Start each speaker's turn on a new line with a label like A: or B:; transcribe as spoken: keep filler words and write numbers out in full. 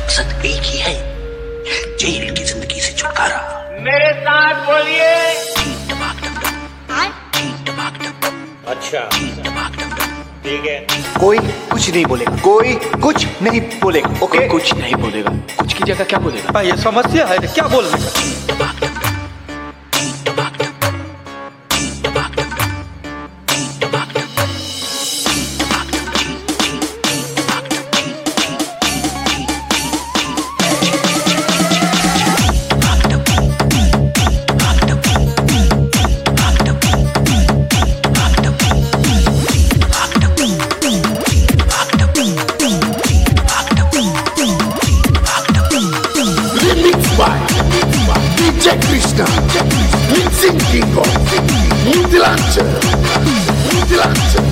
A: मकसद एक ही है, जेल की जिंदगी से छुटकारा।
B: मेरे साथ बोलिए।
C: अच्छा ठीक है।
D: कोई कुछ नहीं बोलेगा, कोई कुछ नहीं बोलेगा, ओके?
A: कुछ नहीं बोलेगा। कुछ की जगह क्या बोलेगा?
D: ये समस्या है, क्या बोलने का?
E: D J Krishna, mixing king of Mutilanche, Mutilanche.